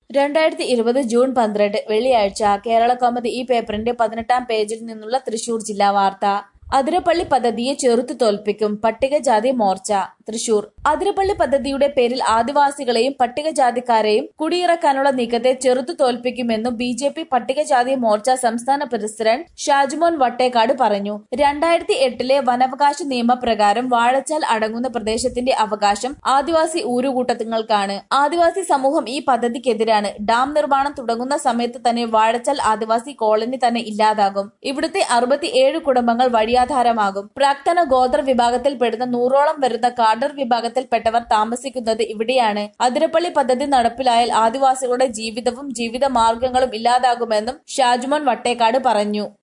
2020 June 12 വെള്ളിയാഴ്ച കേരളകൗമുദി ഈ പേപ്പറിന്റെ 18-ാം പേജിൽ നിന്നുള്ള തൃശൂർ ജില്ലാ വാർത്ത. അതിരപ്പള്ളി പദ്ധതിയെ ചെറുത്തു തോൽപ്പിക്കും പട്ടികജാതി മോർച്ച. തൃശൂർ അതിരപ്പള്ളി പദ്ധതിയുടെ പേരിൽ ആദിവാസികളെയും പട്ടികജാതിക്കാരെയും കുടിയിറക്കാനുള്ള നീക്കത്തെ ചെറുത്തു തോൽപ്പിക്കുമെന്നും ബിജെപി പട്ടികജാതി മോർച്ച സംസ്ഥാന പ്രസിഡന്റ് ഷാജുമോൻ വട്ടേക്കാട് പറഞ്ഞു. 2008 വനാവകാശ നിയമപ്രകാരം വാഴച്ചാൽ അടങ്ങുന്ന പ്രദേശത്തിന്റെ അവകാശം ആദിവാസി ഊരുകൂട്ടങ്ങൾക്കാണ്. ആദിവാസി സമൂഹം ഈ പദ്ധതിക്കെതിരാണ്. ഡാം നിർമ്മാണം തുടങ്ങുന്ന സമയത്ത് തന്നെ വാഴച്ചാൽ ആദിവാസി കോളനി തന്നെ ഇല്ലാതാകും. ഇവിടുത്തെ 67 കുടുംബങ്ങൾ വഴിയാധാരമാകും. പ്രാക്തന ഗോത്ര വിഭാഗത്തിൽപ്പെടുന്ന 100ഓളം വരുന്ന കാഡർ വിഭാഗത്തിൽപ്പെട്ടവർ താമസിക്കുന്നത് ഇവിടെയാണ്. അതിരപ്പള്ളി പദ്ധതി നടപ്പിലായാൽ ആദിവാസികളുടെ ജീവിതവും ജീവിത മാർഗങ്ങളും ഇല്ലാതാകുമെന്നും ഷാജുമോൻ വട്ടേക്കാട് പറഞ്ഞു.